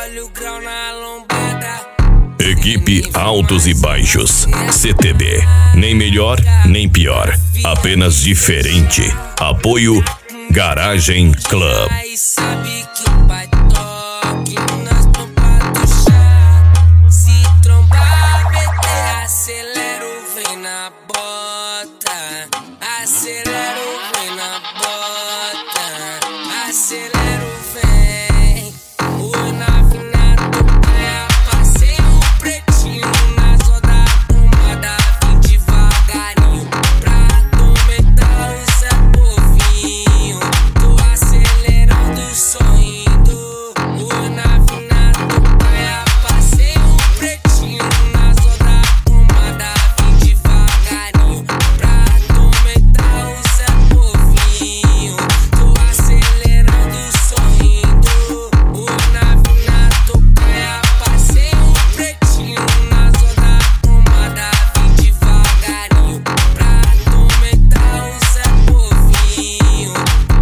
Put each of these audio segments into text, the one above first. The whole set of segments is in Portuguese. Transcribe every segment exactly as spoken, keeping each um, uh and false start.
Olha o grau na lombada. Equipe Altos e Baixos, C T B. Nem melhor, nem pior, apenas diferente. Apoio Garagem Club. Aí sabe que o pai toque nas pompas do chá. Se trombar, B T, acelero, vem na bota. Acelero, vem na bota. Acelero, vem. O navinado praia, passei o pretinho na zona arrumada. Vim devagarinho pra aumentar o Zé Povinho. Tô acelerando, sorrindo. O navinado praia, passei o pretinho na zona arrumada. Vim devagarinho pra aumentar o Zé Povinho. Tô acelerando, sorrindo. O navinado praia, passei o pretinho na zona arrumada. Vim devagarinho pra aumentar o Zé Povinho.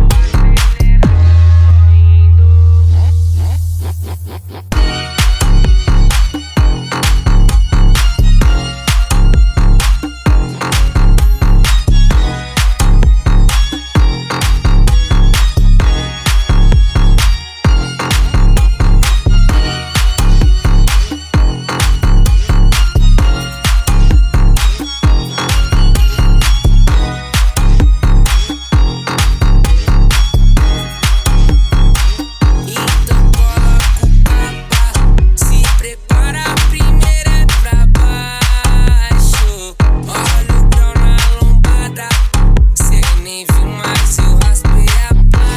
Então coloca o capa, se prepara, a primeira é pra baixo. Olha o grau na lombada, cê nem viu, mas eu raspei a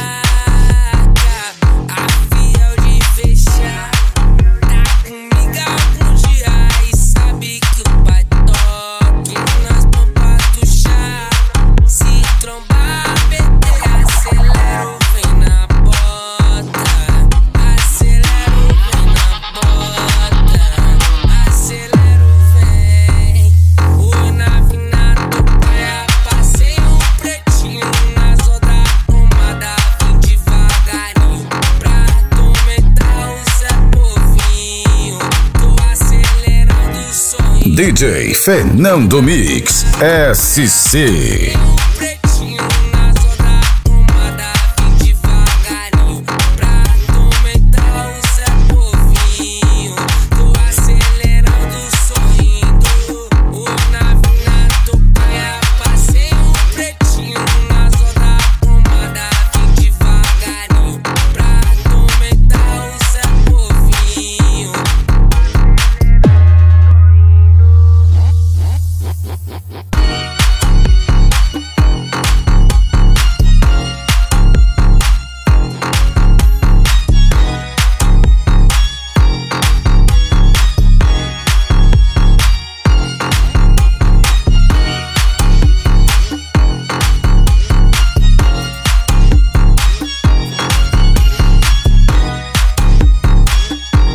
placa. A fiel de fechar, tá comigo algum dia e sabe que o pai toque nas pompas do chá. Se trombar, B T, acelero, vem na bota. Acelero, vem na bota. Acelero, vem. O navinado praia, passei o pretinho na zona arrumada. Vim devagarinho pra aumentar o Zé Povinho. Tô acelerando, sorrindo. D J Fernando Mix S C. O pretinho na zona arrumada. Vim devagarinho pra aumentar o Zé Povinho. Tô acelerando, sorrindo. O navinado praia, passei o pretinho na zona arrumada. Vim devagarinho pra aumentar o Zé Povinho.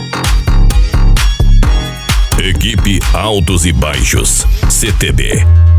Equipe Altos e Baixos, C T B.